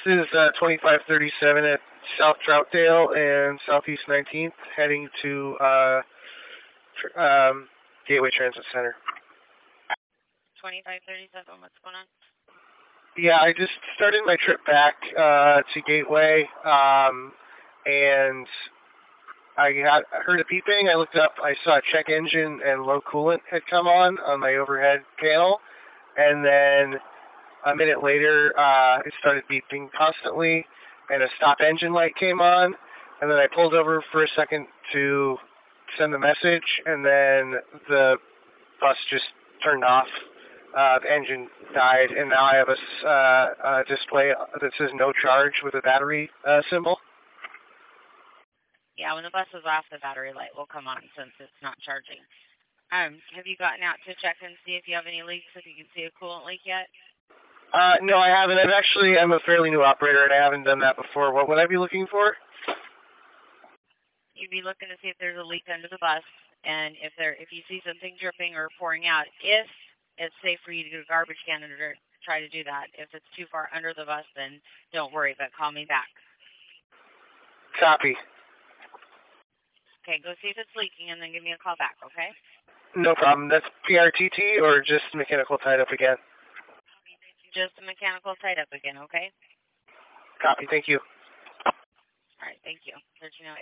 is 2537 at South Troutdale and Southeast 19th, heading to Gateway Transit Center. 2537, what's going on? Yeah, I just started my trip back to Gateway, and I heard a beeping. I looked up, I saw check engine and low coolant had come on my overhead panel, and then a minute later, it started beeping constantly, and a stop engine light came on, and then I pulled over for a second to send a message, and then the bus just turned off. The engine died, and now I have a display that says no charge with a battery symbol. Yeah, when the bus is off, the battery light will come on since it's not charging. Have you gotten out to check and see if you have any leaks, if you can see a coolant leak yet? No, I haven't. I'm a fairly new operator, and I haven't done that before. What would I be looking for? You'd be looking to see if there's a leak under the bus, and if you see something dripping or pouring out, if it's safe for you to go to a garbage can and try to do that. If it's too far under the bus, then don't worry, but call me back. Copy. Okay, go see if it's leaking, and then give me a call back, okay? No problem. That's PRTT or just mechanical tied up again? Just mechanical tied up again, okay? Copy. Thank you. All right, thank you. 1308.